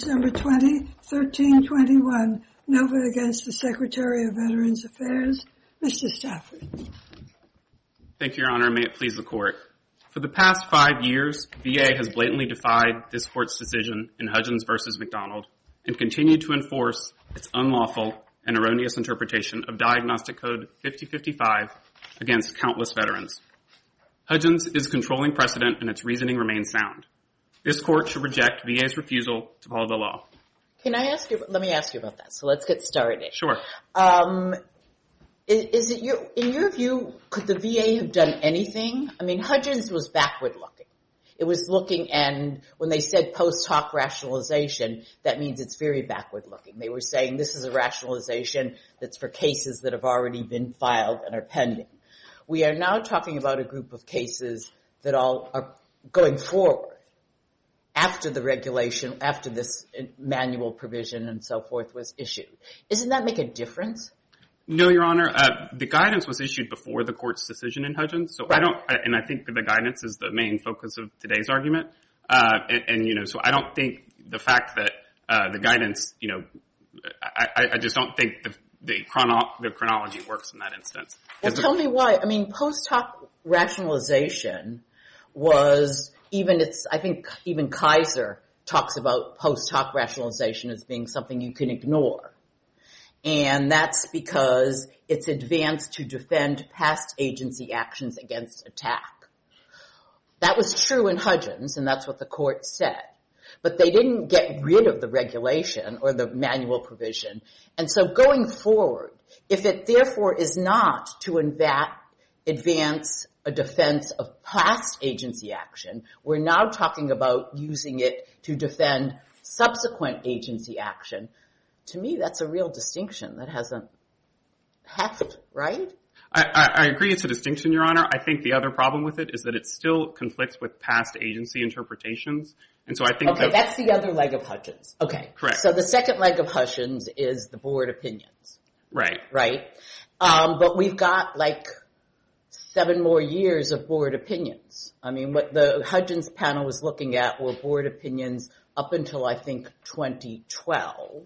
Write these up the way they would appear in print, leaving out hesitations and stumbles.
Number 201321, Nova against the Secretary of Veterans Affairs. Mr. Stafford. Thank you, Your Honor. May it please the Court. For the past 5 years, VA has blatantly defied this Court's decision in Hudgens v. McDonald and continued to enforce its unlawful and erroneous interpretation of Diagnostic Code 5055 against countless veterans. Hudgens is controlling precedent and its reasoning remains sound. This Court should reject VA's refusal to follow the law. Let me ask you about that. So let's get started. Sure. Is it in your view, could the VA have done anything? I mean, Hudgens was backward looking. It was looking, and when they said post hoc rationalization, that means it's very backward looking. They were saying this is a rationalization that's for cases that have already been filed and are pending. We are now talking about a group of cases that all are going forward after the regulation, after this manual provision and so forth was issued. Doesn't that make a difference? No, Your Honor. The guidance was issued before the Court's decision in Hudgens, so right. I think that the guidance is the main focus of today's argument. So I don't think the fact that the guidance, I just don't think the chronology works in that instance. Well, tell me why. I mean, post hoc rationalization was I think even Kaiser talks about post hoc rationalization as being something you can ignore. And that's because it's advanced to defend past agency actions against attack. That was true in Hudgens, and that's what the Court said. But they didn't get rid of the regulation or the manual provision. And so going forward, if it therefore is not to advance a defense of past agency action, we're now talking about using it to defend subsequent agency action. To me, that's a real distinction that hasn't happened, right? I agree it's a distinction, Your Honor. I think the other problem with it is that it still conflicts with past agency interpretations. And so I think that's the other leg of Hudgens. Okay. Correct. So the second leg of Hudgens is the board opinions. Right. Right? But we've got 7 more years of board opinions. I mean, what the Hudgens panel was looking at were board opinions up until, I think, 2012.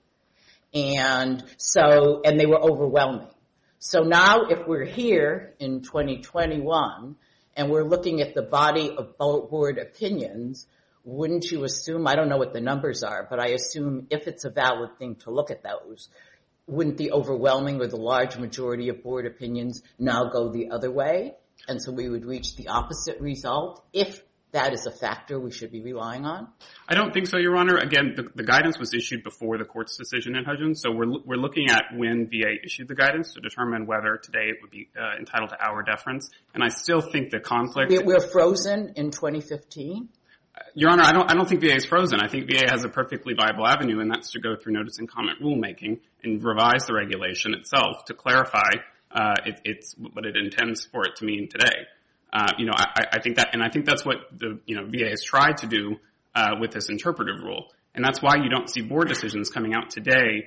And they were overwhelming. So now if we're here in 2021 and we're looking at the body of board opinions, wouldn't you assume, I don't know what the numbers are, but I assume if it's a valid thing to look at those, wouldn't the overwhelming or the large majority of board opinions now go the other way? And so we would reach the opposite result if that is a factor we should be relying on? I don't think so, Your Honor. Again, the guidance was issued before the Court's decision in Hudgens, so we're looking at when VA issued the guidance to determine whether today it would be entitled to our deference. And I still think the conflict... We're frozen in 2015? Your Honor, I don't think VA is frozen. I think VA has a perfectly viable avenue, and that's to go through notice and comment rulemaking and revise the regulation itself to clarify it's what it intends for it to mean today. I think that, and I think that's what the VA has tried to do with this interpretive rule, and that's why you don't see board decisions coming out today,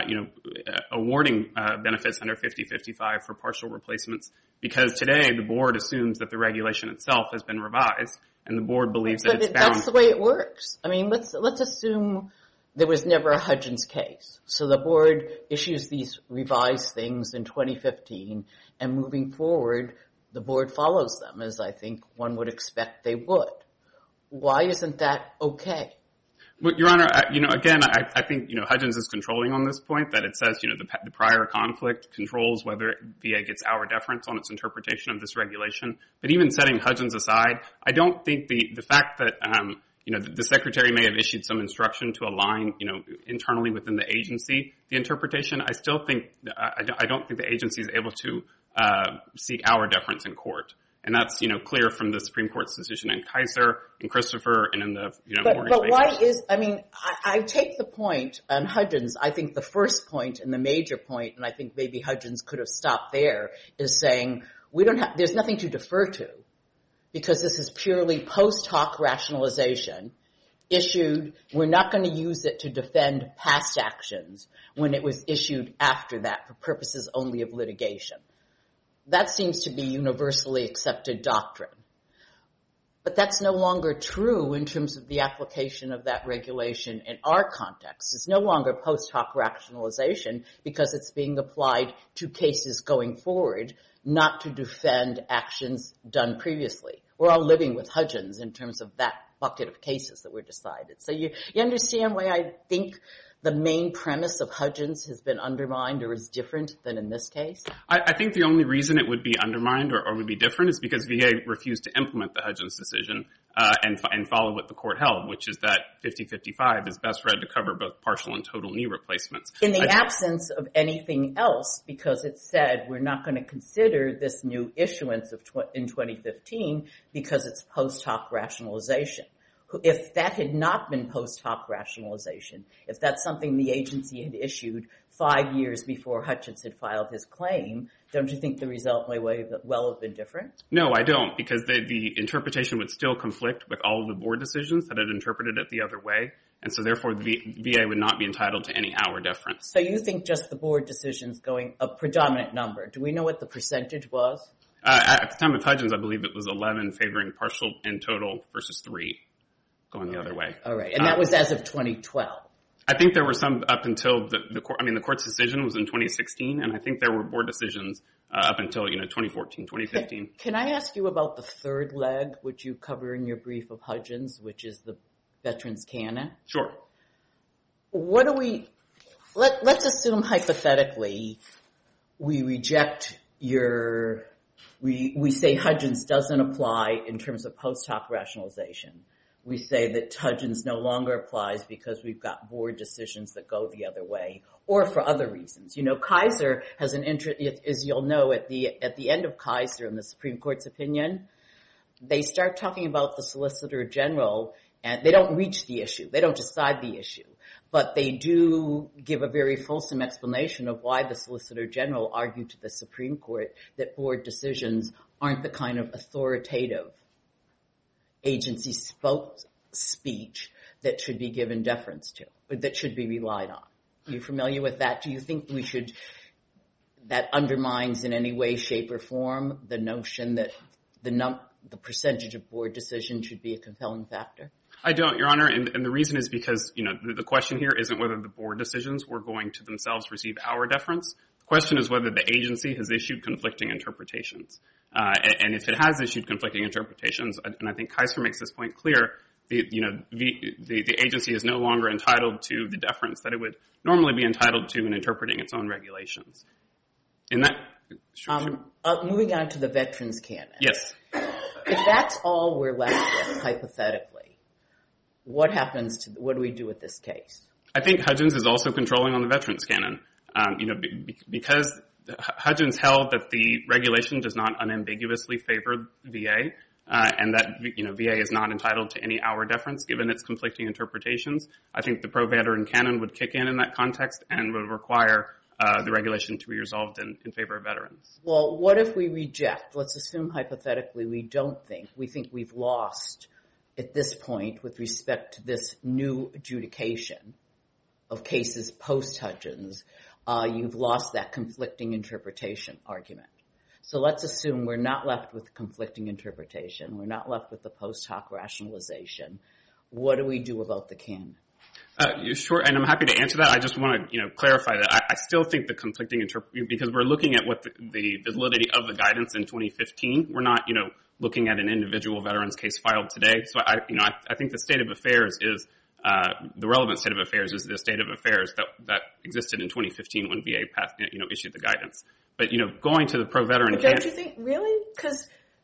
awarding benefits under 5055 for partial replacements, because today the board assumes that the regulation itself has been revised, and the board believes that it's bound. That's the way it works. I mean, let's assume there was never a Hudgens case, so the board issues these revised things in 2015, and moving forward, the board follows them, as I think one would expect they would. Why isn't that okay? Well, Your Honor, again, I think, Hudgens is controlling on this point, that it says, the prior conflict controls whether VA gets our deference on its interpretation of this regulation. But even setting Hudgens aside, I don't think the fact that, the Secretary may have issued some instruction to align, internally within the agency, the interpretation, I still think, I don't think the agency is able to seek our deference in court. And that's, clear from the Supreme Court's decision in Kaiser, in Christopher, and in the, Morgan But why is, I take the point on Hudgens. I think the first point and the major point, and I think maybe Hudgens could have stopped there, is saying there's nothing to defer to, because this is purely post hoc rationalization issued. We're not going to use it to defend past actions when it was issued after that for purposes only of litigation. That seems to be universally accepted doctrine. But that's no longer true in terms of the application of that regulation in our context. It's no longer post hoc rationalization because it's being applied to cases going forward, not to defend actions done previously. We're all living with Hudgens in terms of that bucket of cases that were decided. So you understand why I think the main premise of Hudgens has been undermined or is different than in this case? I think the only reason it would be undermined or would be different is because VA refused to implement the Hudgens decision and follow what the court held, which is that 50-55 is best read to cover both partial and total knee replacements. In the absence of anything else, because it said we're not going to consider this new issuance in 2015 because it's post hoc rationalization. If that had not been post hoc rationalization, if that's something the agency had issued 5 years before Hutchins had filed his claim, don't you think the result may well have been different? No, I don't, because the interpretation would still conflict with all of the board decisions that had interpreted it the other way, and so therefore the VA would not be entitled to any hour deference. So you think just the board decisions going a predominant number. Do we know what the percentage was? At the time of Hudgens, I believe it was 11 favoring partial and total versus 3 going the other way. All right, and that was as of 2012. I think there were some up until the court's decision was in 2016, and I think there were board decisions up until 2014, 2015. Can I ask you about the third leg, which you cover in your brief of Hudgens, which is the veterans canon? Sure. What do let's assume hypothetically we reject we say Hudgens doesn't apply in terms of post hoc rationalization. We say that Hudgens no longer applies because we've got board decisions that go the other way, or for other reasons. Kaiser has an interest, as you'll know, at the end of Kaiser in the Supreme Court's opinion, they start talking about the Solicitor General, and they don't reach the issue. They don't decide the issue. But they do give a very fulsome explanation of why the Solicitor General argued to the Supreme Court that board decisions aren't the kind of authoritative agency speech that should be given deference to, or that should be relied on. Are you familiar with that? Do you think that undermines in any way, shape, or form the notion that the percentage of board decisions should be a compelling factor? I don't, Your Honor, and the reason is because, the question here isn't whether the board decisions were going to themselves receive our deference. The question is whether the agency has issued conflicting interpretations. And if it has issued conflicting interpretations, and I think Kaiser makes this point clear, the agency is no longer entitled to the deference that it would normally be entitled to in interpreting its own regulations. Moving on to the veterans canon. Yes. If that's all we're left with, hypothetically, what do we do with this case? I think Hudgens is also controlling on the veterans canon. Because Hudgens held that the regulation does not unambiguously favor VA, and that VA is not entitled to any hour deference given its conflicting interpretations. I think the pro-veteran canon would kick in that context and would require the regulation to be resolved in favor of veterans. Well, what if we reject? Let's assume hypothetically we think we've lost at this point with respect to this new adjudication of cases post-Hudgens. You've lost that conflicting interpretation argument. So let's assume we're not left with conflicting interpretation. We're not left with the post hoc rationalization. What do we do about the canon? Sure, and I'm happy to answer that. I just want to, clarify that I still think the conflicting because we're looking at what the validity of the guidance in 2015. We're not, looking at an individual veteran's case filed today. So I think the state of affairs is the relevant state of affairs is the state of affairs that existed in 2015 when VA passed, issued the guidance. But going to the pro-veteran. But don't you think really? Because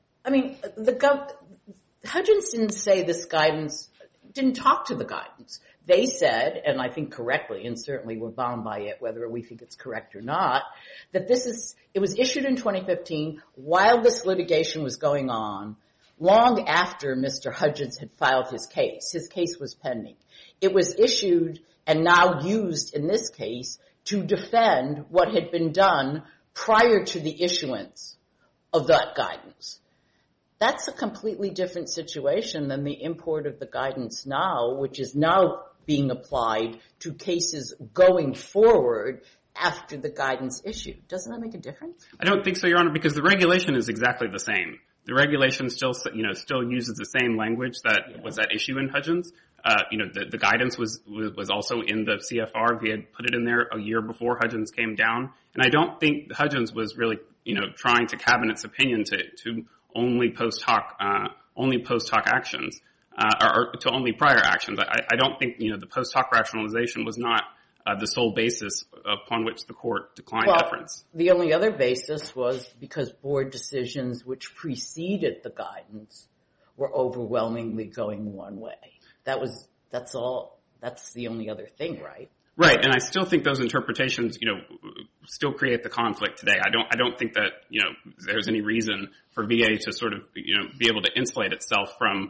Hudgens didn't say this guidance. Didn't talk to the guidance. They said, and I think correctly, and certainly we're bound by it, whether we think it's correct or not, that it was issued in 2015 while this litigation was going on, long after Mr. Hudgens had filed his case. His case was pending. It was issued and now used in this case to defend what had been done prior to the issuance of that guidance. That's a completely different situation than the import of the guidance now, which is now being applied to cases going forward after the guidance issued. Doesn't that make a difference? I don't think so, Your Honor, because the regulation is exactly the same. The regulation still uses the same language that was at issue in Hudgens. The guidance was also in the CFR. VA had put it in there a year before Hudgens came down. And I don't think Hudgens was really, trying to cabin its opinion to only post hoc actions, or to only prior actions. I don't think, the post hoc rationalization was not the sole basis upon which the court declined deference. The only other basis was because board decisions which preceded the guidance were overwhelmingly going one way. That's all. That's the only other thing, right? Right, and I still think those interpretations, still create the conflict today. I don't think that, there's any reason for VA to sort of, be able to insulate itself from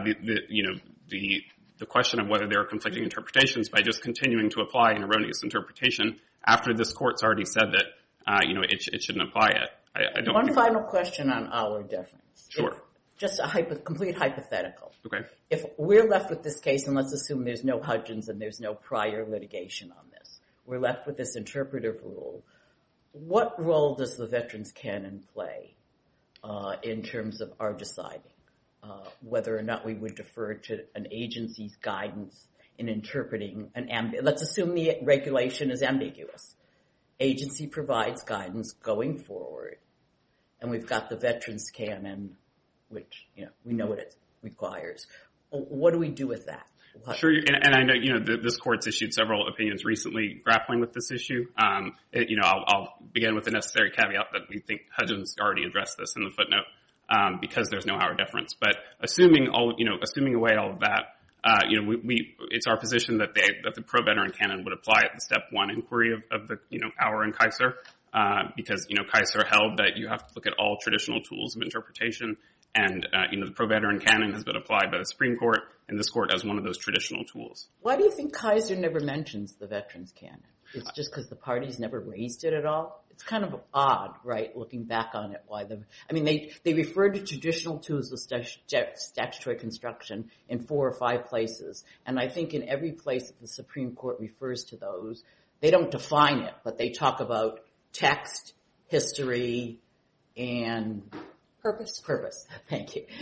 the question of whether there are conflicting interpretations by just continuing to apply an erroneous interpretation after this court's already said that, it shouldn't apply it. One final question on our deference. Sure. Just a complete hypothetical. Okay. If we're left with this case, and let's assume there's no Hudgens and there's no prior litigation on this, we're left with this interpretive rule. What role does the Veterans Canon play in terms of our deciding whether or not we would defer to an agency's guidance in interpreting let's assume the regulation is ambiguous. Agency provides guidance going forward, and we've got the Veterans Canon, which, we know what it requires. What do we do with that? Sure, and I know, this court's issued several opinions recently grappling with this issue. I'll begin with the necessary caveat that we think Hudgens already addressed this in the footnote, because there's no hour difference. But assuming away all of that, it's our position that the pro-veteran canon would apply at the step one inquiry of the, hour in Kaiser, because, Kaiser held that you have to look at all traditional tools of interpretation. And, the pro-veteran canon has been applied by the Supreme Court, and this court as one of those traditional tools. Why do you think Kaiser never mentions the Veterans Canon? It's just because the parties never raised it at all? It's kind of odd, right, looking back on it, they referred to traditional tools of statutory construction in 4 or 5 places. And I think in every place that the Supreme Court refers to those, they don't define it, but they talk about text, history, and Purpose. Thank you.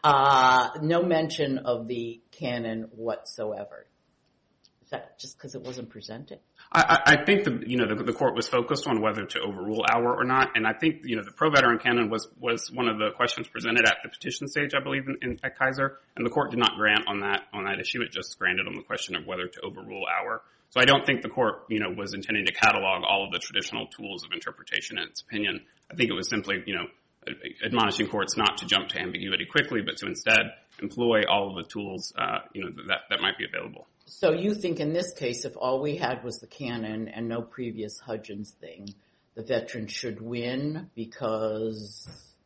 No mention of the canon whatsoever. Is that just because it wasn't presented? I think the court was focused on whether to overrule hour or not, and I think the pro-veteran canon was one of the questions presented at the petition stage, I believe, at Kaiser, and the court did not grant on that issue. It just granted on the question of whether to overrule hour. So I don't think the court was intending to catalog all of the traditional tools of interpretation in its opinion. I think it was simply admonishing courts not to jump to ambiguity quickly, but to instead employ all of the tools, that might be available. So you think in this case, if all we had was the canon and no previous Hudgens thing, the veteran should win because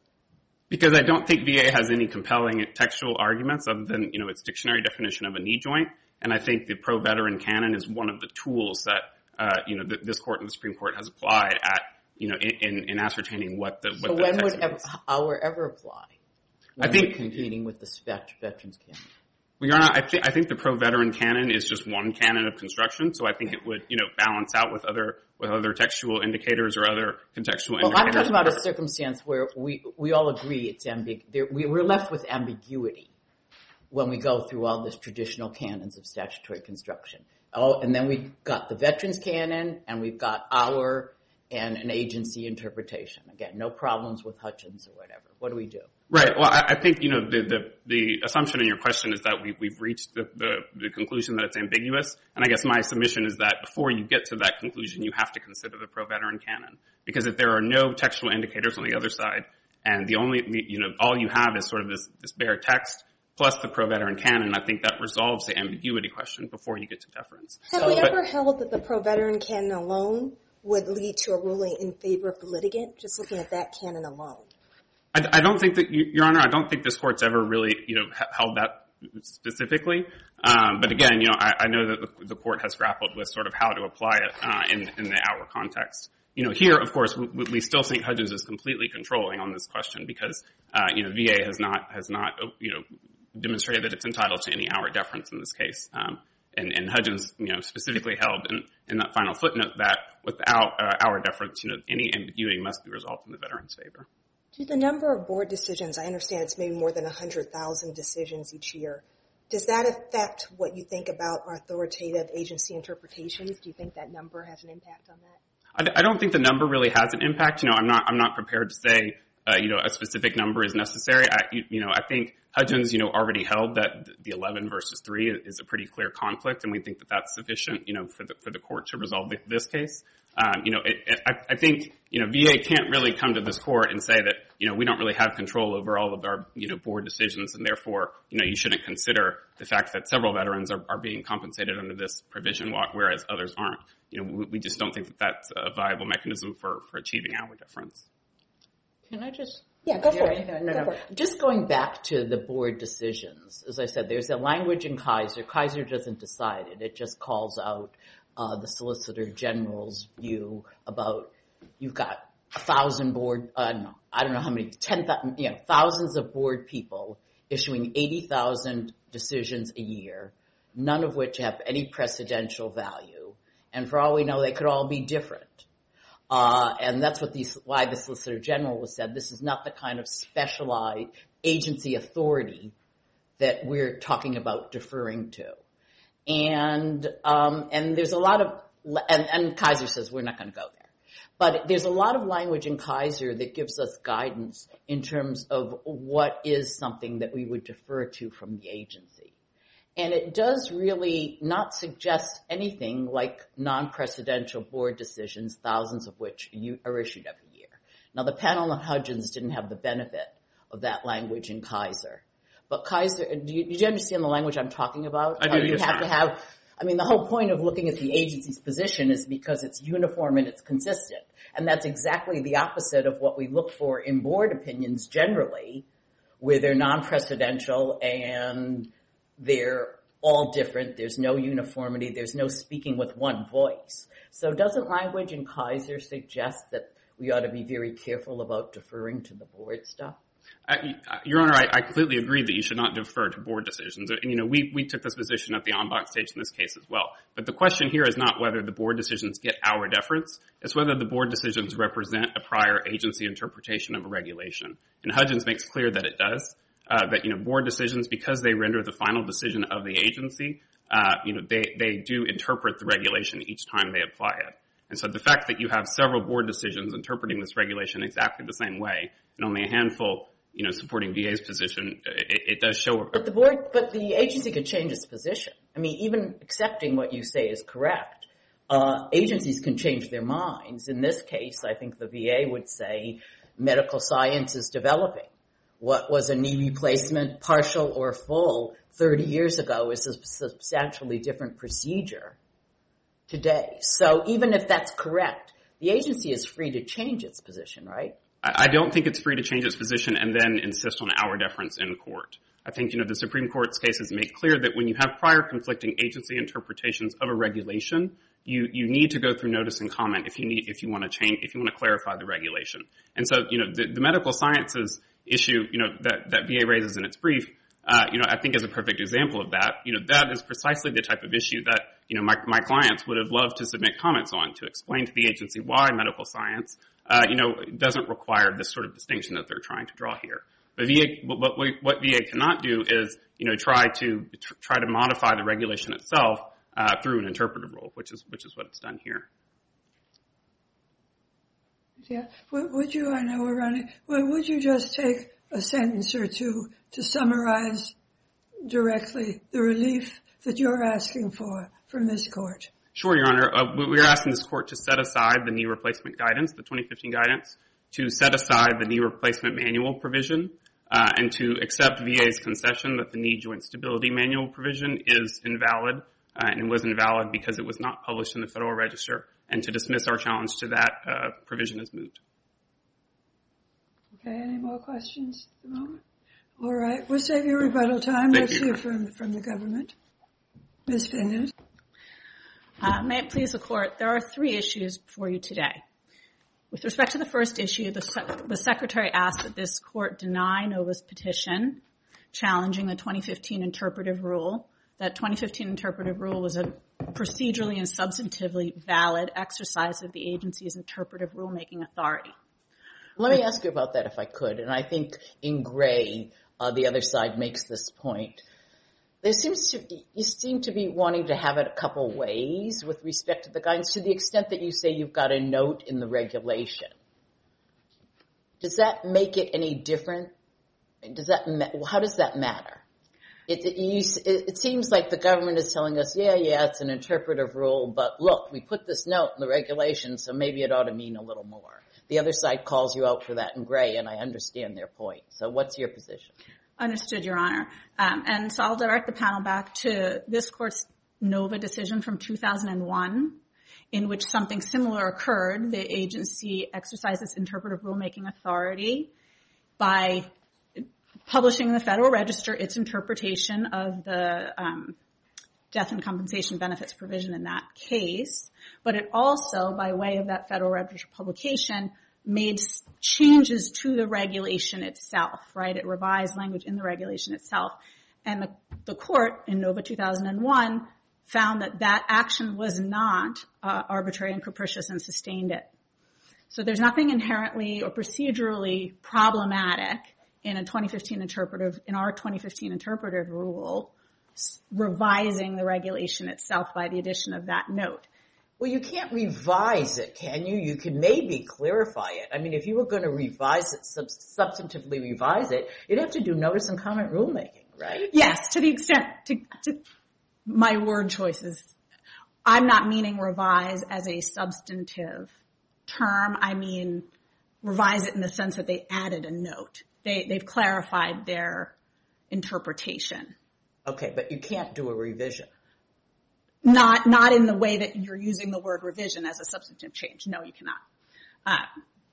I don't think VA has any compelling textual arguments other than, its dictionary definition of a knee joint. And I think the pro-veteran canon is one of the tools that, this court and the Supreme Court has applied at, in ascertaining what the So when would our ever apply? I think competing with the Veterans Canon. Well, Your Honor, I think the pro-veteran canon is just one canon of construction, so I think it would, balance out with other textual indicators or other contextual indicators. Well, I'm talking about a circumstance where we all agree it's we're left with ambiguity when we go through all this traditional canons of statutory construction. Oh, and then we've got the Veterans Canon, and we've got our and an agency interpretation. Again, no problems with Hudgens or whatever. What do we do? Right. Well, I think, the assumption in your question is that we've reached the conclusion that it's ambiguous. And I guess my submission is that before you get to that conclusion, you have to consider the pro-veteran canon. Because if there are no textual indicators on the other side, and all you have is sort of this bare text, plus the pro-veteran canon, I think that resolves the ambiguity question before you get to deference. Have we ever held that the pro-veteran canon alone would lead to a ruling in favor of the litigant, just looking at that canon alone? I don't think that, Your Honor, I don't think this court's ever really, held that specifically. But again, I know that the court has grappled with sort of how to apply it in the hour context. Here, of course, we still think Hudgens is completely controlling on this question because, VA has not demonstrated that it's entitled to any hour deference in this case. And Hudgens, specifically held in that final footnote that without hour deference, any ambiguity must be resolved in the veteran's favor. Do the number of board decisions, I understand it's maybe more than 100,000 decisions each year, does that affect what you think about authoritative agency interpretations? Do you think that number has an impact on that? I don't think the number really has an impact. I'm not prepared to say, a specific number is necessary. I think Hudgens, already held that the 11 versus 3 is a pretty clear conflict, and we think that that's sufficient, for the court to resolve this case. I think, VA can't really come to this court and say that, we don't really have control over all of our, board decisions, and therefore, you shouldn't consider the fact that several veterans are being compensated under this provision, whereas others aren't. We just don't think that that's a viable mechanism for achieving our difference. Can I just... Yeah, go for it. No. Just going back to the board decisions, as I said, there's a language in Kaiser. Kaiser doesn't decide it. It just calls out the Solicitor General's view about you've got 1,000 board, I don't know how many, 10,000, thousands of board people issuing 80,000 decisions a year, none of which have any precedential value. And for all we know, they could all be different. And that's why the Solicitor General was said, this is not the kind of specialized agency authority that we're talking about deferring to. And there's a lot of, and Kaiser says we're not going to go there. But there's a lot of language in Kaiser that gives us guidance in terms of what is something that we would defer to from the agency. And it does really not suggest anything like non-precedential board decisions, thousands of which are issued every year. Now, the panel on Hudgens didn't have the benefit of that language in Kaiser. But Kaiser, do you understand the language I'm talking about? I do, You have to have, the whole point of looking at the agency's position is because it's uniform and it's consistent. And that's exactly the opposite of what we look for in board opinions generally, where they're non-precedential and they're all different. There's no uniformity. There's no speaking with one voice. So doesn't language in Kaiser suggest that we ought to be very careful about deferring to the board stuff? Your Honor, I completely agree that you should not defer to board decisions. And, we took this position at the en banc stage in this case as well. But the question here is not whether the board decisions get our deference. It's whether the board decisions represent a prior agency interpretation of a regulation. And Hudgens makes clear that it does. That, board decisions, because they render the final decision of the agency, they do interpret the regulation each time they apply it. And so the fact that you have several board decisions interpreting this regulation exactly the same way, and only a handful, supporting VA's position, it does show. But the agency could change its position. Even accepting what you say is correct, agencies can change their minds. In this case, I think the VA would say medical science is developing. What was a knee replacement, partial or full, 30 years ago is a substantially different procedure today. So even if that's correct, the agency is free to change its position, right? I don't think it's free to change its position and then insist on our deference in court. I think, the Supreme Court's cases make clear that when you have prior conflicting agency interpretations of a regulation, you need to go through notice and comment if you want to clarify the regulation. And so, the medical sciences issue, that VA raises in its brief, I think is a perfect example of that. That is precisely the type of issue that, my clients would have loved to submit comments on to explain to the agency why medical science, doesn't require this sort of distinction that they're trying to draw here. But what VA cannot do is, try to modify the regulation itself, through an interpretive rule, which is what it's done here. Yeah. Would you, I know we're running, would you just take a sentence or two to summarize directly the relief that you're asking for from this court? Sure, Your Honor. We're asking this court to set aside the knee replacement guidance, the 2015 guidance, to set aside the knee replacement manual provision, and to accept VA's concession that the knee joint stability manual provision is invalid, and it was invalid because it was not published in the Federal Register, and to dismiss our challenge to that provision as moot. Okay, any more questions at the moment? All right, we'll save you rebuttal time. Let's hear from the government. Ms. Bennett. May it please the Court, there are 3 issues before you today. With respect to the first issue, the Secretary asked that this Court deny NOVA's petition challenging the 2015 interpretive rule. That 2015 interpretive rule was a procedurally and substantively valid exercise of the agency's interpretive rulemaking authority. Let me ask you about that if I could. And I think in Gray, the other side makes this point. You seem to be wanting to have it a couple ways with respect to the guidance, to the extent that you say you've got a note in the regulation. Does that make it any different? How does that matter? It seems like the government is telling us, yeah, it's an interpretive rule, but look, we put this note in the regulation, so maybe it ought to mean a little more. The other side calls you out for that in Gray, and I understand their point. So what's your position? Understood, Your Honor. And so I'll direct the panel back to this court's Nova decision from 2001, in which something similar occurred. The agency exercised its interpretive rulemaking authority by publishing in the Federal Register its interpretation of the death and compensation benefits provision in that case. But it also, by way of that Federal Register publication, made changes to the regulation itself, right? It revised language in the regulation itself. And the court in Nova 2001 found that action was not arbitrary and capricious and sustained it. So there's nothing inherently or procedurally problematic in our 2015 interpretive rule revising the regulation itself by the addition of that note. Well, you can't revise it, can you? You can maybe clarify it. I mean, if you were going to revise it, substantively revise it, you'd have to do notice and comment rulemaking, right? Yes, to the extent, to my word choices. I'm not meaning revise as a substantive term. I mean revise it in the sense that they added a note. They've clarified their interpretation. Okay, but you can't do a revision. Not in the way that you're using the word revision as a substantive change. No, you cannot.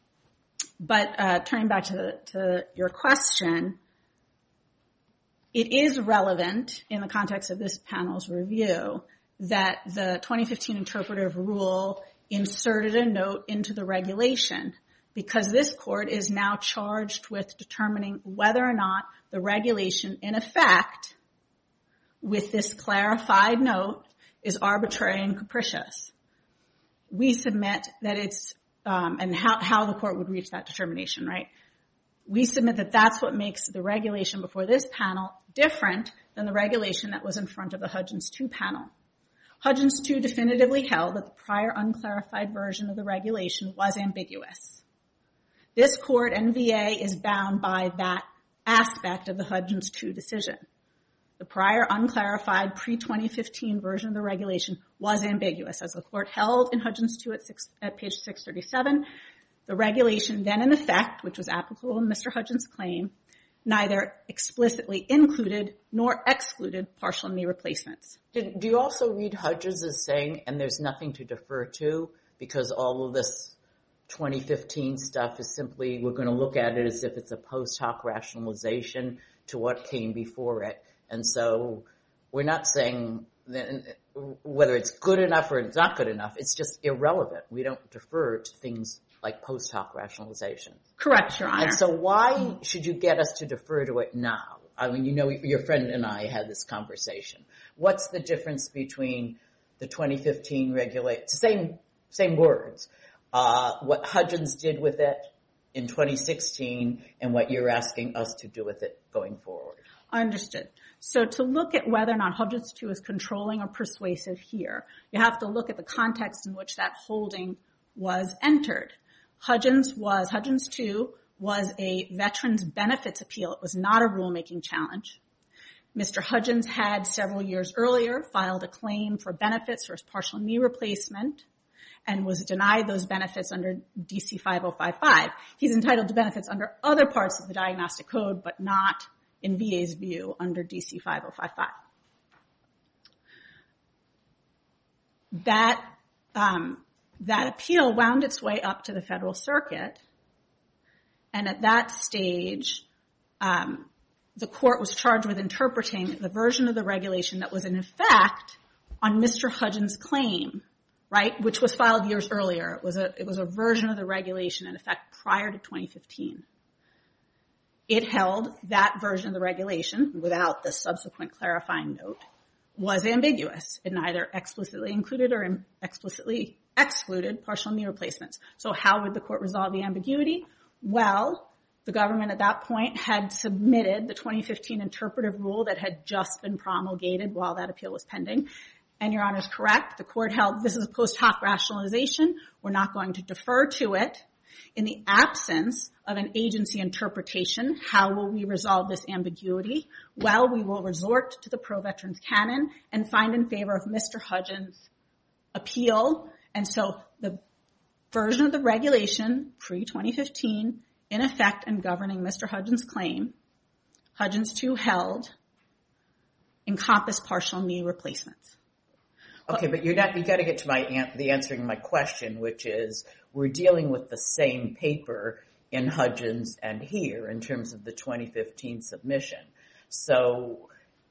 But turning back to your question, it is relevant in the context of this panel's review that the 2015 interpretive rule inserted a note into the regulation because this court is now charged with determining whether or not the regulation in effect with this clarified note is arbitrary and capricious. We submit that it's, and how the court would reach that determination, right? We submit that that's what makes the regulation before this panel different than the regulation that was in front of the Hudgens 2 panel. Hudgens 2 definitively held that the prior unclarified version of the regulation was ambiguous. This court and VA is bound by that aspect of the Hudgens 2 decision. The prior unclarified pre-2015 version of the regulation was ambiguous. As the court held in Hudgens 2 at page 637, the regulation then in effect, which was applicable in Mr. Hudgens' claim, neither explicitly included nor excluded partial knee replacements. Do you also read Hudgens as saying, and there's nothing to defer to, because all of this 2015 stuff is simply, we're going to look at it as if it's a post hoc rationalization to what came before it. And so we're not saying that whether it's good enough or it's not good enough. It's just irrelevant. We don't defer to things like post hoc rationalization. Correct, Your Honor. And so why should you get us to defer to it now? I mean, you know, your friend and I had this conversation. What's the difference between the 2015 regulation, same words, what Hudgens did with it in 2016 and what you're asking us to do with it going forward? Understood. So to look at whether or not Hudgens 2 is controlling or persuasive here, you have to look at the context in which that holding was entered. Hudgens 2 was a veterans benefits appeal. It was not a rulemaking challenge. Mr. Hudgens had several years earlier filed a claim for benefits for his partial knee replacement and was denied those benefits under DC 5055. He's entitled to benefits under other parts of the diagnostic code, but not in VA's view under DC 5055. That appeal wound its way up to the Federal Circuit, and at that stage, the court was charged with interpreting the version of the regulation that was in effect on Mr. Hudgens' claim, right, which was filed years earlier. It was a version of the regulation in effect prior to 2015. It held that version of the regulation, without the subsequent clarifying note, was ambiguous. It neither explicitly included or explicitly excluded partial knee replacements. So how would the court resolve the ambiguity? Well, the government at that point had submitted the 2015 interpretive rule that had just been promulgated while that appeal was pending. And Your Honor is correct. The court held this is a post hoc rationalization. We're not going to defer to it. In the absence of an agency interpretation, how will we resolve this ambiguity? Well, we will resort to the pro-veterans canon and find in favor of Mr. Hudgens' appeal. And so the version of the regulation pre-2015 in effect and governing Mr. Hudgens' claim, Hudgens 2 held, encompass partial knee replacements. Okay, but you got to get to the answering my question, which is we're dealing with the same paper in Hudgens and here in terms of the 2015 submission. So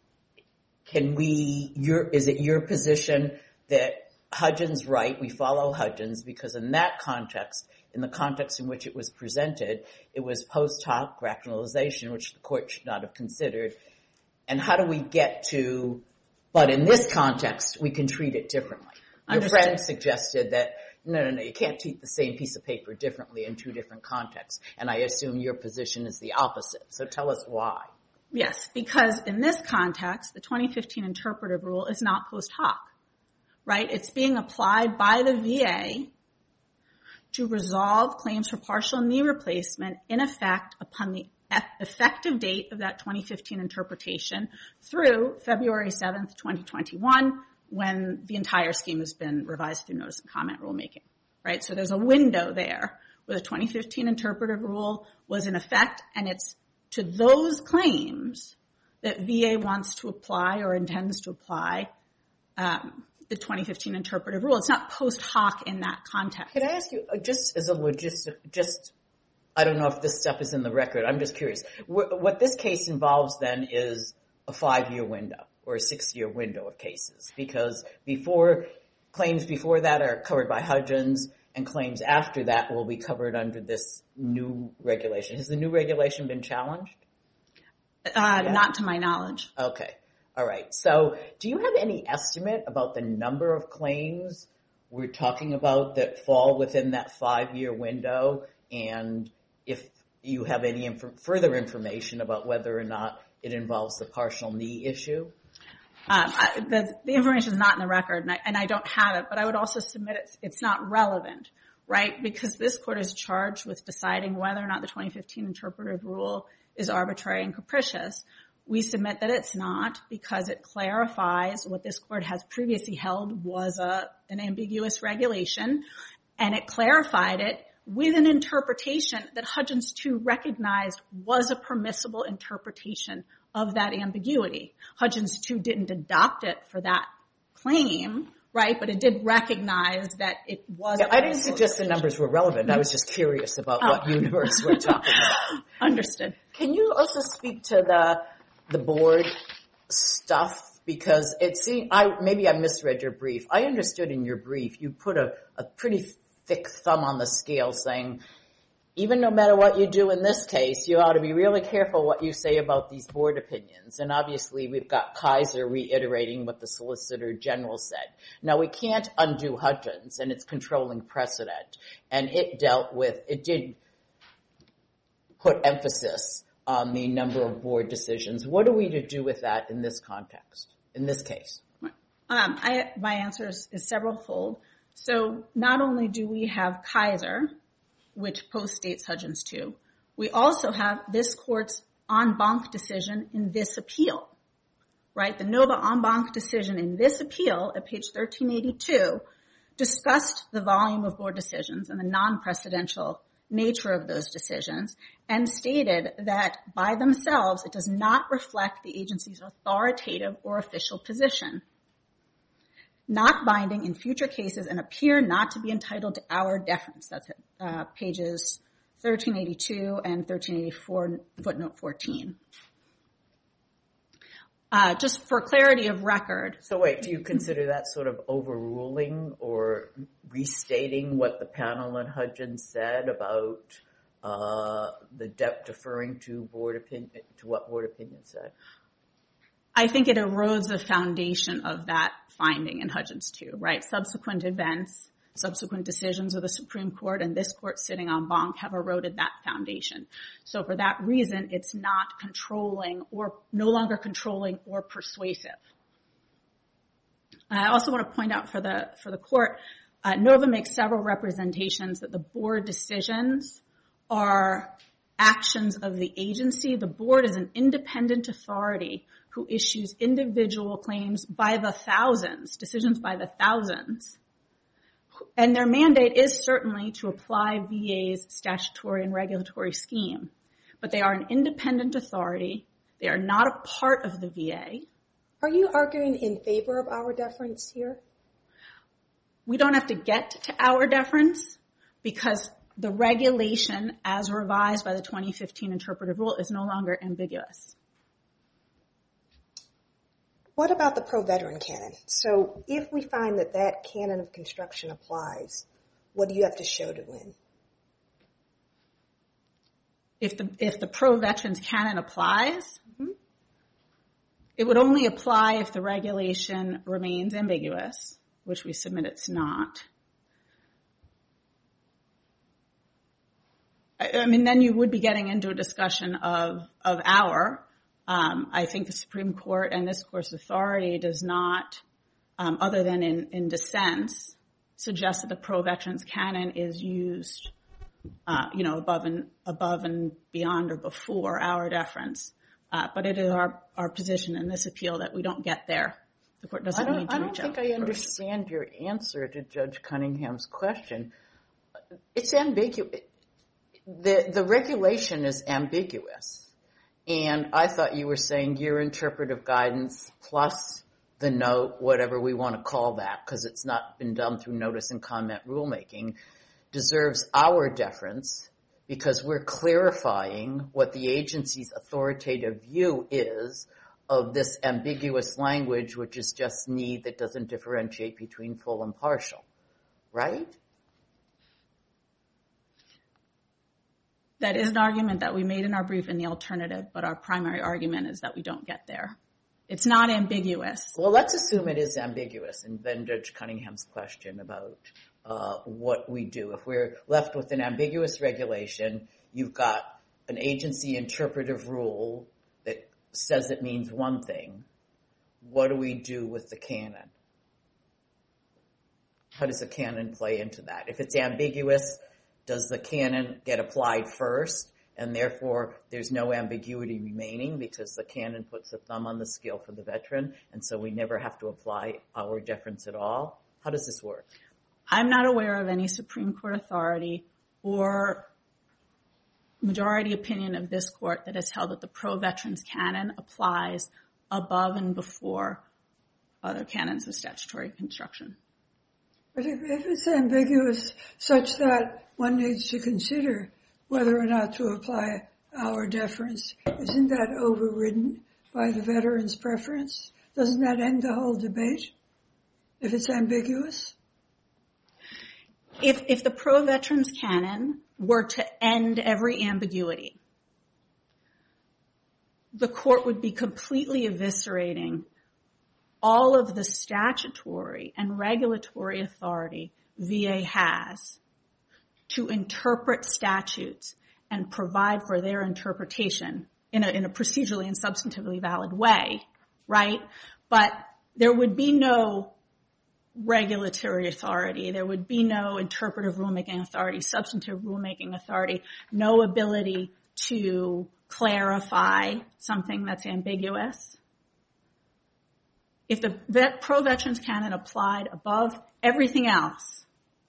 is it your position that Hudgens right, we follow Hudgens because in that context, in the context in which it was presented, it was post hoc rationalization, which the court should not have considered. And how do we get to, but in this context, we can treat it differently? Your friend suggested that, no, you can't treat the same piece of paper differently in two different contexts. And I assume your position is the opposite. So tell us why. Yes, because in this context, the 2015 interpretive rule is not post hoc, right? It's being applied by the VA to resolve claims for partial knee replacement in effect upon the effective date of that 2015 interpretation through February 7th, 2021, when the entire scheme has been revised through notice and comment rulemaking, right? So there's a window there where the 2015 interpretive rule was in effect, and it's to those claims that VA wants to apply or intends to apply the 2015 interpretive rule. It's not post hoc in that context. Can I ask you, just as a logistic, I don't know if this stuff is in the record. I'm just curious. What this case involves then is a 5-year window or a 6-year window of cases, because claims before that are covered by Hudgens and claims after that will be covered under this new regulation. Has the new regulation been challenged? Not to my knowledge. Okay. All right. So do you have any estimate about the number of claims we're talking about that fall within that 5-year window? And if you have any further information about whether or not it involves the partial knee issue? The information is not in the record, and I don't have it, but I would also submit it's not relevant, right? Because this court is charged with deciding whether or not the 2015 interpretive rule is arbitrary and capricious. We submit that it's not because it clarifies what this court has previously held was an ambiguous regulation, and it clarified it with an interpretation that Hudgens 2 recognized was a permissible interpretation of that ambiguity. Hudgens 2 didn't adopt it for that claim, right? But it did recognize that it was. Yeah, I didn't suggest the numbers were relevant. I was just curious about what universe we're talking about. Understood. Can you also speak to the board stuff? Because it seemed, maybe I misread your brief. I understood in your brief you put a pretty thick thumb on the scale saying, even no matter what you do in this case, you ought to be really careful what you say about these board opinions. And obviously we've got Kaiser reiterating what the Solicitor General said. Now we can't undo Hudgens and its controlling precedent. And it did put emphasis on the number of board decisions. What are we to do with that in this context, in this case? My answer is several-fold. So not only do we have Kaiser, which postdates Hudgens 2, we also have this court's en banc decision in this appeal, right? The Nova en banc decision in this appeal at page 1382 discussed the volume of board decisions and the non-precedential nature of those decisions and stated that by themselves it does not reflect the agency's authoritative or official position, not binding in future cases and appear not to be entitled to our deference. That's pages 1382 and 1384, footnote 14. Just for clarity of record. So wait, do you consider that sort of overruling or restating what the panel in Hudgens said about deferring to board opinion, to what board opinion said? I think it erodes the foundation of that finding in Hudgens 2, right? Subsequent events subsequent decisions of the Supreme Court and this court sitting en banc have eroded that foundation. So for that reason, it's not controlling or no longer controlling or persuasive. I also want to point out for the court, NOVA makes several representations that the board decisions are actions of the agency. The board is an independent authority who issues individual claims by the thousands, decisions by the thousands. And their mandate is certainly to apply VA's statutory and regulatory scheme. But they are an independent authority. They are not a part of the VA. Are you arguing in favor of our deference here? We don't have to get to our deference because the regulation as revised by the 2015 interpretive rule is no longer ambiguous. What about the pro-veteran canon? So if we find that that canon of construction applies, what do you have to show to win? If the pro-veterans canon applies, it would only apply if the regulation remains ambiguous, which we submit it's not. I mean, then you would be getting into a discussion of our. I think the Supreme Court and this court's authority does not, other than in dissents, suggest that the pro-veterans canon is used, above and beyond or before our deference. But it is our position in this appeal that we don't get there. The court doesn't need to reach out. I don't think I understand your answer to Judge Cunningham's question. It's ambiguous. The regulation is ambiguous. And I thought you were saying your interpretive guidance plus the note, whatever we want to call that, because it's not been done through notice and comment rulemaking, deserves our deference because we're clarifying what the agency's authoritative view is of this ambiguous language, which is just need that doesn't differentiate between full and partial, right? That is an argument that we made in our brief in the alternative, but our primary argument is that we don't get there. It's not ambiguous. Well, let's assume it is ambiguous, and then Judge Cunningham's question about what we do. If we're left with an ambiguous regulation, you've got an agency interpretive rule that says it means one thing. What do we do with the canon? How does the canon play into that? If it's ambiguous, does the canon get applied first, and therefore there's no ambiguity remaining because the canon puts a thumb on the scale for the veteran, and so we never have to apply our deference at all? How does this work? I'm not aware of any Supreme Court authority or majority opinion of this court that has held that the pro-veterans canon applies above and before other canons of statutory construction. But if it's ambiguous such that one needs to consider whether or not to apply our deference, isn't that overridden by the veteran's preference? Doesn't that end the whole debate if it's ambiguous? If the pro-veterans canon were to end every ambiguity, the court would be completely eviscerating all of the statutory and regulatory authority VA has to interpret statutes and provide for their interpretation in a procedurally and substantively valid way, right? But there would be no regulatory authority. There would be no interpretive rulemaking authority, substantive rulemaking authority, no ability to clarify something that's ambiguous. If the pro-veterans canon applied above everything else.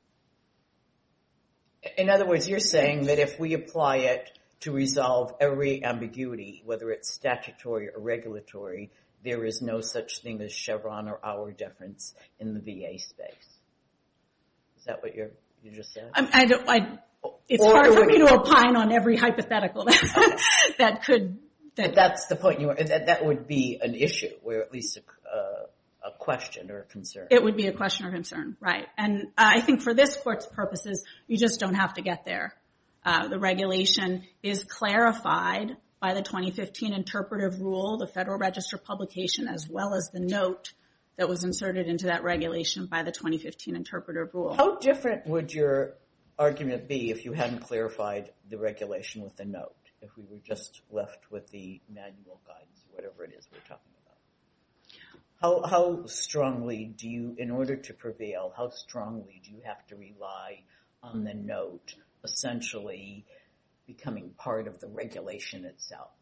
In other words, you're saying that if we apply it to resolve every ambiguity, whether it's statutory or regulatory, there is no such thing as Chevron or our deference in the VA space. Is that what you just said? It's hard for me to opine on every hypothetical that could. But that's the point. That would be an issue, or at least a question or a concern. It would be a question or concern, right? And I think for this court's purposes, you just don't have to get there. The regulation is clarified by the 2015 interpretive rule, the Federal Register publication, as well as the note that was inserted into that regulation by the 2015 interpretive rule. How different would your argument be if you hadn't clarified the regulation with the note, if we were just left with the manual guidance, whatever it is we're talking about? How strongly do you, in order to prevail, how strongly do you have to rely on the note essentially becoming part of the regulation itself?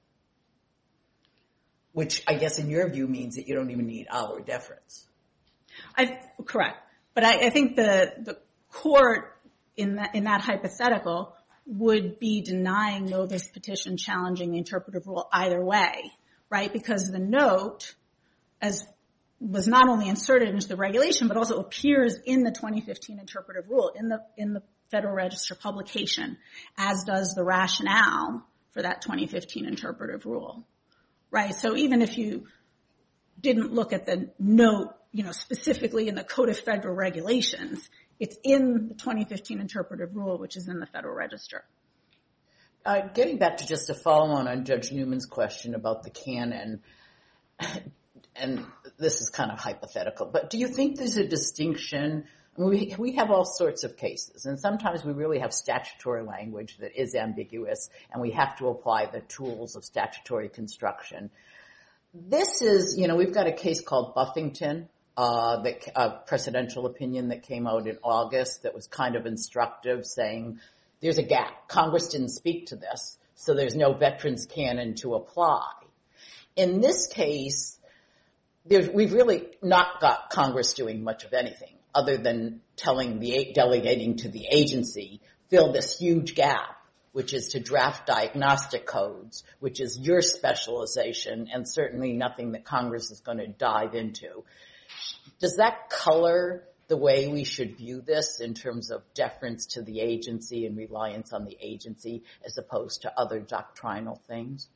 Which I guess in your view means that you don't even need our deference. Correct. But I think the court in that hypothetical would be denying Nova's petition challenging the interpretive rule either way, right? Because the note was not only inserted into the regulation, but also appears in the 2015 interpretive rule in the Federal Register publication, as does the rationale for that 2015 interpretive rule. Right, so even if you didn't look at the note, specifically in the Code of Federal Regulations, it's in the 2015 interpretive rule, which is in the Federal Register. Getting back to just a follow-on on Judge Newman's question about the canon, and this is kind of hypothetical, but do you think there's a distinction? We have all sorts of cases, and sometimes we really have statutory language that is ambiguous, and we have to apply the tools of statutory construction. This is, we've got a case called Buffington, a presidential opinion that came out in August that was kind of instructive, saying there's a gap. Congress didn't speak to this, so there's no veterans canon to apply. In this case, we've really not got Congress doing much of anything, other than delegating to the agency, fill this huge gap, which is to draft diagnostic codes, which is your specialization and certainly nothing that Congress is going to dive into. Does that color the way we should view this in terms of deference to the agency and reliance on the agency as opposed to other doctrinal things?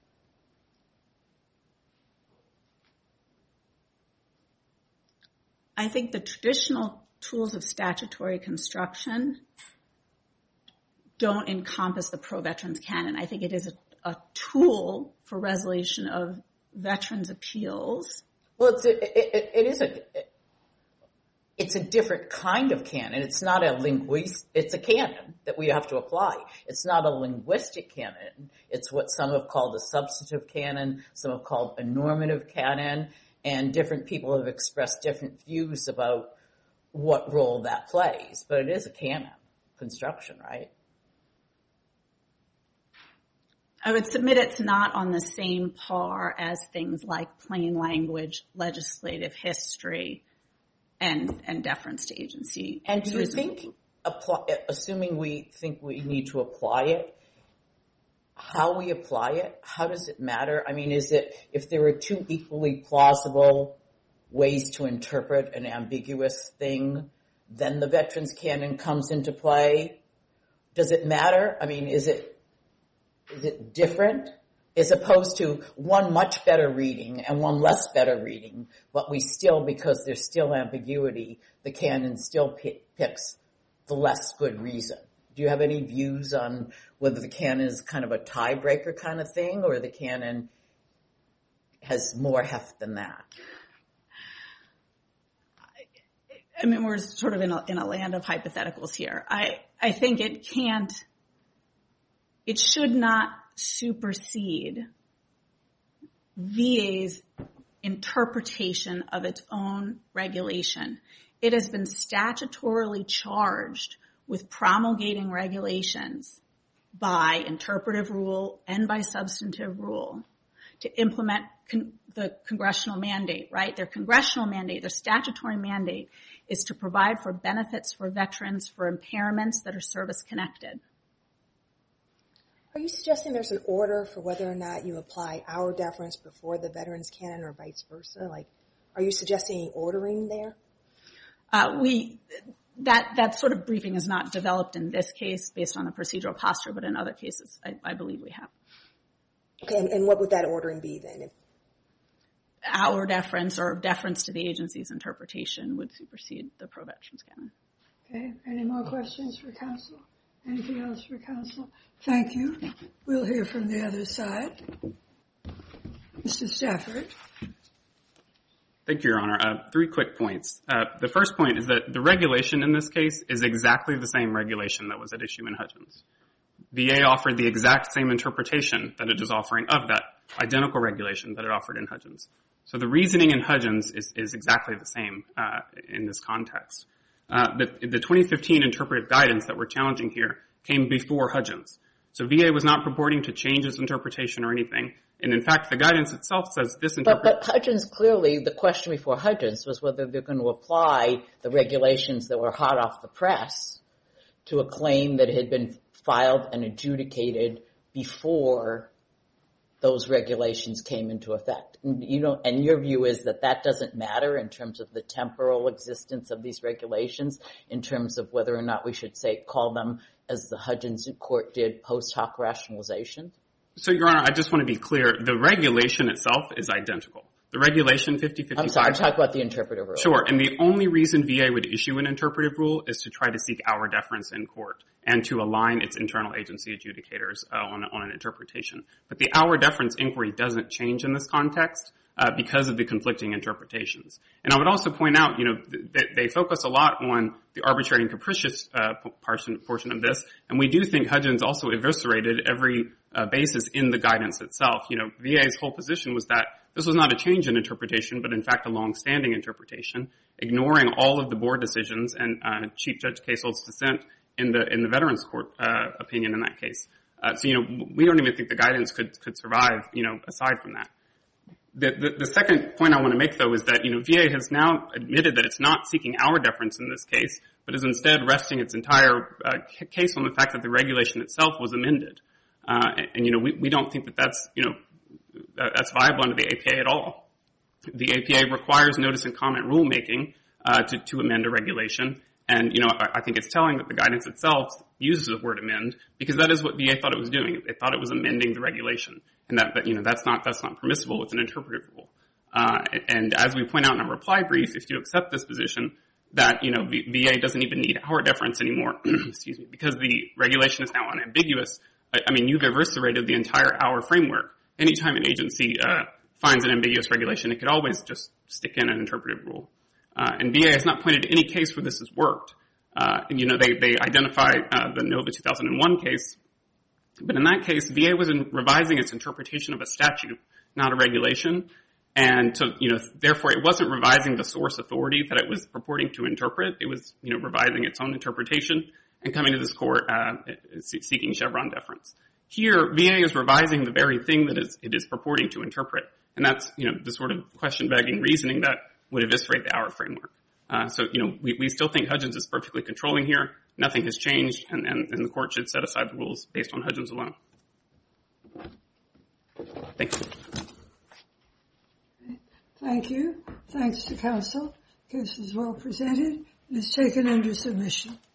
I think the traditional tools of statutory construction don't encompass the pro-veterans canon. I think it is a tool for resolution of veterans' appeals. Well, it's a different kind of canon. It's not it's a canon that we have to apply. It's not a linguistic canon. It's what some have called a substantive canon, some have called a normative canon, and different people have expressed different views about what role that plays. But it is a canon construction, right? I would submit it's not on the same par as things like plain language, legislative history, and deference to agency. And do you think, assuming we think we need to apply it, how we apply it, how does it matter? I mean, is it, if there are two equally plausible ways to interpret an ambiguous thing, then the veterans canon comes into play? Does it matter? I mean, is it different as opposed to one much better reading and one less better reading, but we still, because there's still ambiguity, the canon still picks the less good reason? Do you have any views on whether the canon is kind of a tiebreaker kind of thing, or the canon has more heft than that? I mean, we're sort of in a land of hypotheticals here. I think it should not supersede VA's interpretation of its own regulation. It has been statutorily charged with promulgating regulations by interpretive rule and by substantive rule to implement the congressional mandate, right? Their congressional mandate, their statutory mandate is to provide for benefits for veterans for impairments that are service-connected. Are you suggesting there's an order for whether or not you apply our deference before the veterans canon or vice versa? Like, are you suggesting ordering there? That sort of briefing is not developed in this case based on the procedural posture, but in other cases, I believe we have. Okay, and what would that ordering be then? Our deference or deference to the agency's interpretation would supersede the pro-veterans canon. Okay, any more questions for counsel? Anything else for counsel? Thank you. We'll hear from the other side. Mr. Stafford. Thank you, Your Honor. 3 quick points. The first point is that the regulation in this case is exactly the same regulation that was at issue in Hudgens. VA offered the exact same interpretation that it is offering of that identical regulation that it offered in Hudgens. So the reasoning in Hudgens is exactly the same in this context. The 2015 interpretive guidance that we're challenging here came before Hudgens. So VA was not purporting to change its interpretation or anything. And in fact, the guidance itself says this interpretation. But Hudgens, clearly, the question before Hudgens was whether they're going to apply the regulations that were hot off the press to a claim that had been filed and adjudicated before those regulations came into effect. And your view is that that doesn't matter in terms of the temporal existence of these regulations, in terms of whether or not we should call them, as the Hudgens court did, post hoc rationalization? So, Your Honor, I just want to be clear. The regulation itself is identical. The regulation 5055... I'm sorry, I'm talking about the interpretive rule. Sure, and the only reason VA would issue an interpretive rule is to try to seek our deference in court and to align its internal agency adjudicators on an interpretation. But the our deference inquiry doesn't change in this context because of the conflicting interpretations. And I would also point out, they focus a lot on the arbitrary and capricious portion of this, and we do think Hudgens also eviscerated every basis in the guidance itself. VA's whole position was that this was not a change in interpretation, but in fact a long-standing interpretation, ignoring all of the board decisions and Chief Judge Kasel's dissent in the Veterans Court opinion in that case. So we don't even think the guidance could survive, aside from that. The second point I want to make, though, is that, VA has now admitted that it's not seeking our deference in this case, but is instead resting its entire case on the fact that the regulation itself was amended. We don't think that that's viable under the APA at all. The APA requires notice and comment rulemaking to amend a regulation, and I think it's telling that the guidance itself uses the word amend because that is what VA thought it was doing. It thought it was amending the regulation, and that's not permissible with an interpretive rule. And as we point out in our reply brief, if you accept this position, that VA doesn't even need our deference anymore, excuse me, because the regulation is now unambiguous. You've eviscerated the entire our framework. Anytime an agency finds an ambiguous regulation, it could always just stick in an interpretive rule. And VA has not pointed to any case where this has worked. They identify the NOVA 2001 case, but in that case, VA was revising its interpretation of a statute, not a regulation, and so therefore, it wasn't revising the source authority that it was purporting to interpret. It was revising its own interpretation and coming to this court seeking Chevron deference. Here, VA is revising the very thing that it is purporting to interpret, and that's the sort of question-begging reasoning that would eviscerate the our framework. So we still think Hudgens is perfectly controlling here. Nothing has changed, and the court should set aside the rules based on Hudgens alone. Thank you. Thank you. Thanks to counsel. Case is well presented and is taken under submission.